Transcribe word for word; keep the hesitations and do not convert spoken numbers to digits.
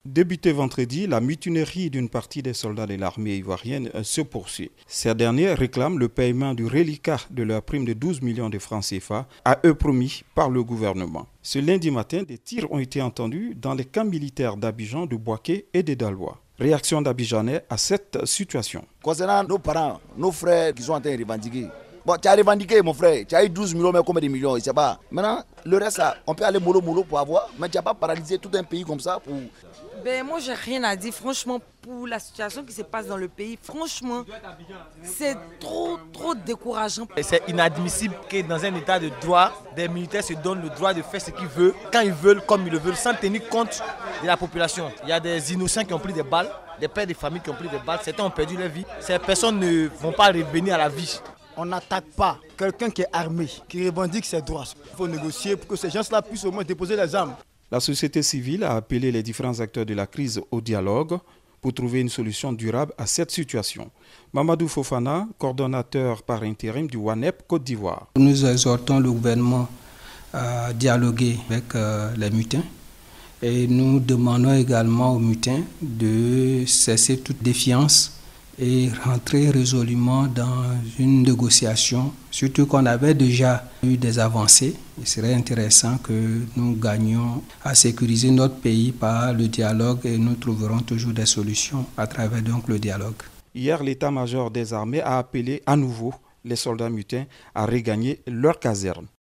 Débuté vendredi, la mutinerie d'une partie des soldats de l'armée ivoirienne se poursuit. Ces derniers réclament le paiement du reliquat de leur prime de douze millions de francs C F A à eux promis par le gouvernement. Ce lundi matin, des tirs ont été entendus dans les camps militaires d'Abidjan, de Bouaké et de Daloa. Réaction d'Abidjanais à cette situation. Concernant nos parents, nos frères qui sont en train de revendiquer. Bon, tu as revendiqué mon frère, tu as eu douze millions, mais combien de millions, il sait pas. Maintenant, le reste, là, on peut aller mollo mollo pour avoir, mais tu n'as pas paralysé tout un pays comme ça pour... Ben, moi, j'ai rien à dire, franchement, pour la situation qui se passe dans le pays. Franchement, c'est trop, trop décourageant. C'est inadmissible que dans un état de droit, des militaires se donnent le droit de faire ce qu'ils veulent, quand ils veulent, comme ils le veulent, sans tenir compte de la population. Il y a des innocents qui ont pris des balles, des pères de famille qui ont pris des balles, certains ont perdu leur vie. Ces personnes ne vont pas revenir à la vie. On n'attaque pas quelqu'un qui est armé, qui revendique ses droits. Il faut négocier pour que ces gens-là puissent au moins déposer les armes. La société civile a appelé les différents acteurs de la crise au dialogue pour trouver une solution durable à cette situation. Mamadou Fofana, coordonnateur par intérim du WANEP Côte d'Ivoire. Nous exhortons le gouvernement à dialoguer avec les mutins et nous demandons également aux mutins de cesser toute défiance et rentrer résolument dans une négociation, surtout qu'on avait déjà eu des avancées. Il serait intéressant que nous gagnions à sécuriser notre pays par le dialogue et nous trouverons toujours des solutions à travers donc le dialogue. Hier, l'état-major des armées a appelé à nouveau les soldats mutins à regagner leur caserne.